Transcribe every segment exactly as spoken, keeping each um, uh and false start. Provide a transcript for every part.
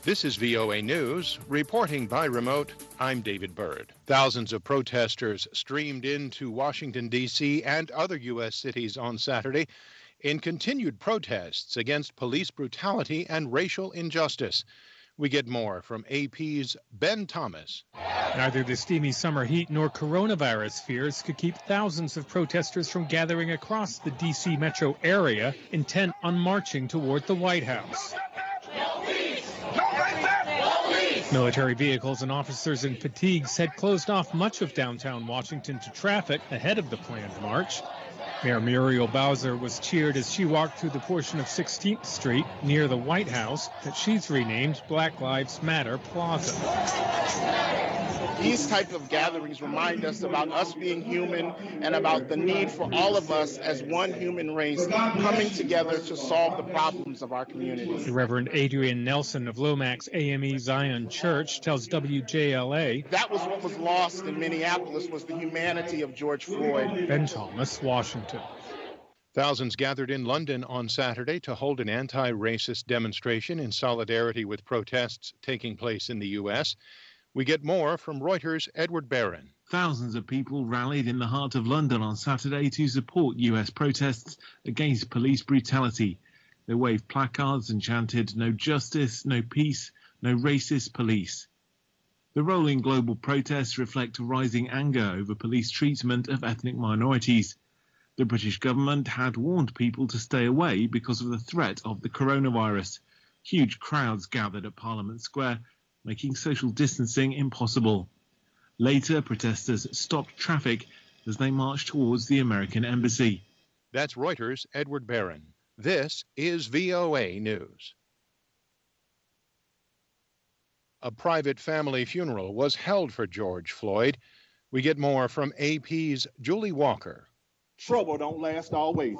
This is V O A News, reporting by remote. I'm David Byrd. Thousands of protesters streamed into Washington, D C and other U S cities on Saturday in continued protests against police brutality and racial injustice. We get more from A P's Ben Thomas. Neither the steamy summer heat nor coronavirus fears could keep thousands of protesters from gathering across the D C metro area, intent on marching toward the White House. Military vehicles and officers in fatigues had closed off much of downtown Washington to traffic ahead of the planned march. Mayor Muriel Bowser was cheered as she walked through the portion of sixteenth Street near the White House that she's renamed Black Lives Matter Plaza. These types of gatherings remind us about us being human and about the need for all of us as one human race coming together to solve the problems of our community. The Reverend Adrian Nelson of Lomax A M E Zion Church tells W J L A that was what was lost in Minneapolis, was the humanity of George Floyd. Ben Thomas, Washington. Thousands gathered in London on Saturday to hold an anti-racist demonstration in solidarity with protests taking place in the U S We get more from Reuters' Edward Barron. Thousands of people rallied in the heart of London on Saturday to support U S protests against police brutality. They waved placards and chanted, "No justice, no peace, no racist police." The rolling global protests reflect rising anger over police treatment of ethnic minorities. The British government had warned people to stay away because of the threat of the coronavirus. Huge crowds gathered at Parliament Square, making social distancing impossible. Later, protesters stopped traffic as they marched towards the American embassy. That's Reuters' Edward Barron. This is V O A News. A private family funeral was held for George Floyd. We get more from A P's Julie Walker. Trouble don't last always.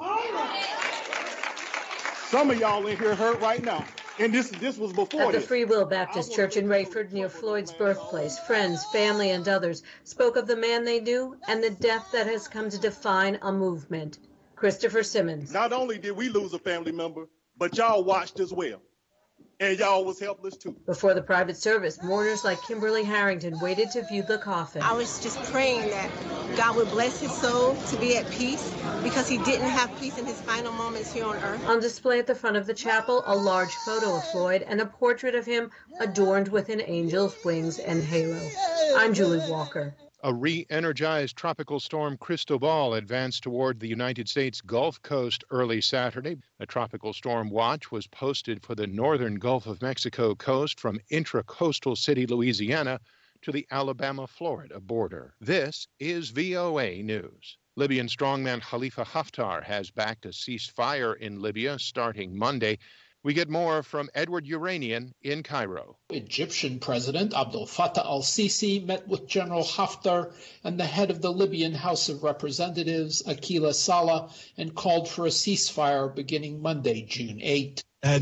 Some of y'all in here hurt right now. And this this was before At the this. Free Will Baptist Church in Rayford, near Floyd's birthplace, friends, family, and others spoke of the man they knew and the death that has come to define a movement. Christopher Simmons. Not only did we lose a family member, but y'all watched as well. And y'all was helpless too. Before the private service, mourners like Kimberly Harrington waited to view the coffin. I was just praying that God would bless his soul to be at peace, because he didn't have peace in his final moments here on earth. On display at the front of the chapel, a large photo of Floyd and a portrait of him adorned with an angel's wings and halo. I'm Julie Walker. A re-energized tropical storm Cristobal advanced toward the United States Gulf Coast early Saturday. A tropical storm watch was posted for the northern Gulf of Mexico coast from intracoastal city Louisiana to the Alabama-Florida border. This is V O A News. Libyan strongman Khalifa Haftar has backed a ceasefire in Libya starting Monday. We get more from Edward Uranian in Cairo. Egyptian President Abdel Fattah al-Sisi met with General Haftar and the head of the Libyan House of Representatives, Akila Saleh, and called for a ceasefire beginning Monday, June eighth.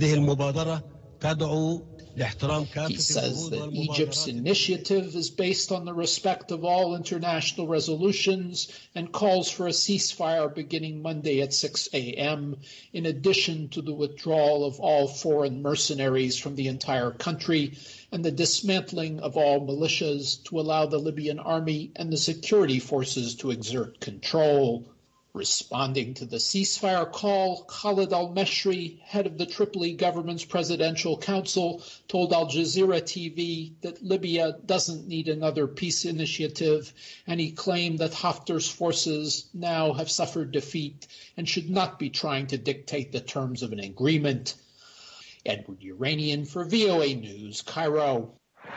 He says that Egypt's initiative is based on the respect of all international resolutions and calls for a ceasefire beginning Monday at six a.m., in addition to the withdrawal of all foreign mercenaries from the entire country and the dismantling of all militias to allow the Libyan army and the security forces to exert control. Responding to the ceasefire call, Khalid al-Meshri, head of the Tripoli government's presidential council, told Al Jazeera T V that Libya doesn't need another peace initiative, and he claimed that Haftar's forces now have suffered defeat and should not be trying to dictate the terms of an agreement. Edward Uranian for V O A News, Cairo.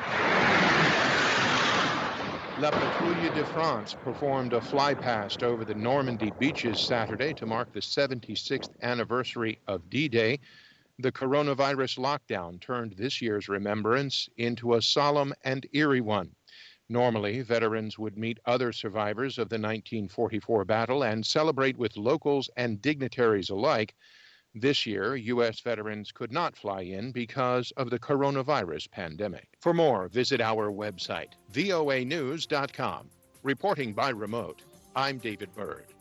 La Patrouille de France performed a flypast over the Normandy beaches Saturday to mark the seventy-sixth anniversary of D-Day. The coronavirus lockdown turned this year's remembrance into a solemn and eerie one. Normally, veterans would meet other survivors of the nineteen forty-four battle and celebrate with locals and dignitaries alike. This year, U S veterans could not fly in because of the coronavirus pandemic. For more, visit our website, V O A news dot com. Reporting by remote, I'm David Byrd.